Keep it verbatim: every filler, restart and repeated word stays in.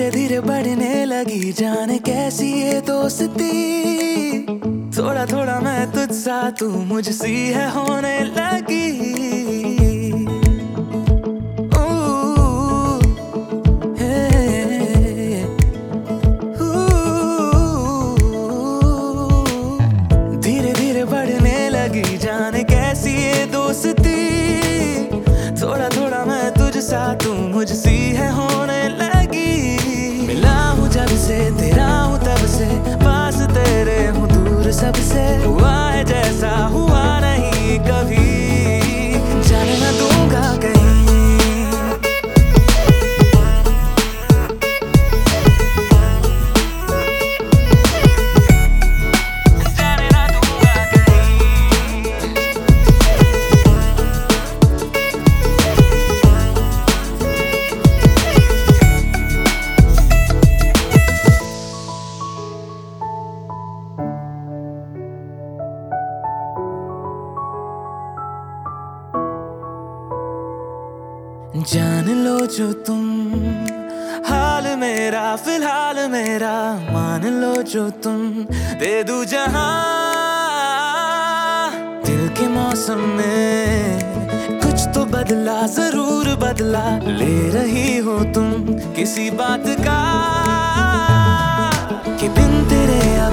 धीरे धीरे बढ़ने लगी जाने कैसी ये दोस्ती। थोड़ा थोड़ा मैं तुझसा तू मुझसी है होने लगी। धीरे धीरे बढ़ने लगी जाने कैसी ये दोस्ती। थोड़ा थोड़ा मैं तुझसा तू मुझसी है होने लगी। मिला हूँ जब से तेरा हूँ तब से, पास तेरे हूँ दूर सबसे। हुआ है जैसा हुआ नहीं कभी, जाने न दूंगा कहीं। जान लो जो तुम हाल मेरा फिलहाल मेरा, मान लो जो तुम दे दूं जहां। दिल के मौसम में कुछ तो बदला जरूर बदला, ले रही हो तुम किसी बात का कि बिन तेरे